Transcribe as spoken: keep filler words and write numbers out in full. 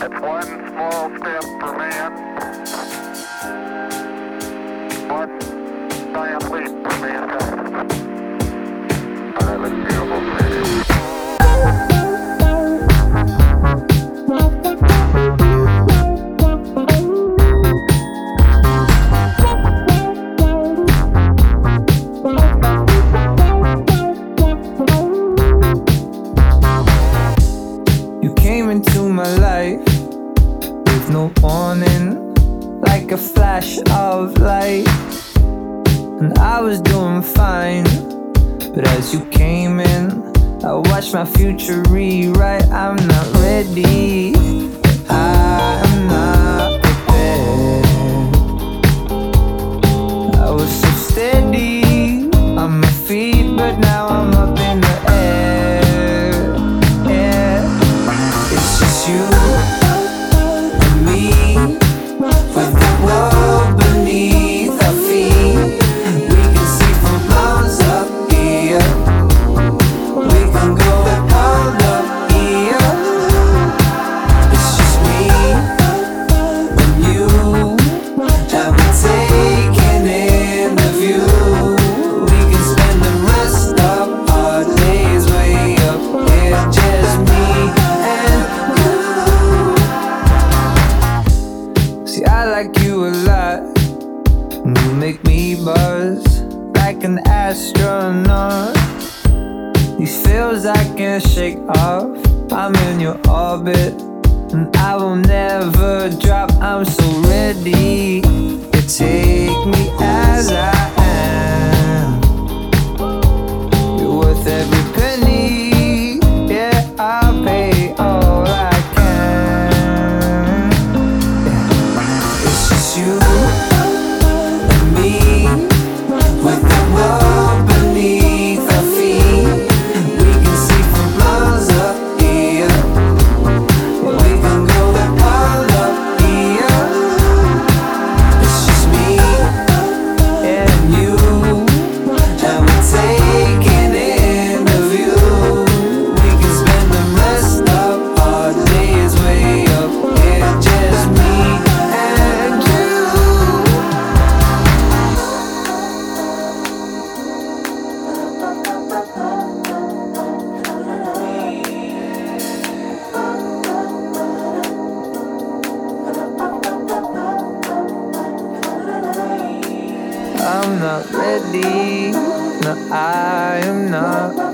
It's one small step for man, one giant leap for mankind. I have a beautiful dream. You came into my life with no warning, like a flash of light. And I was doing fine, but as you came in, I watched my future rewrite. I'm not ready, I'm not prepared. I was so steady on my feet, but now I'm up in the air. Yeah. It's just you and me, with the world beneath our feet. We can see from miles up here. We can go all up here. It's just me and you, and we're taking in the view. We can spend the rest of our days way up here. Just me and you. See, I like you a lot. You make me buzz like an astronaut. These feels I can't shake off. I'm in your orbit, and I will never drop. I'm so ready. You take me as I am. You're worth every penny. Yeah, I'll pay all I can. Yeah. It's just you and me, with the world beneath our feet. We can see from miles up here. We can go all up here. It's just me and you, and we're taking in the view. We can spend the rest of our days way up here. Just me and you. I'm not ready, no, I am not.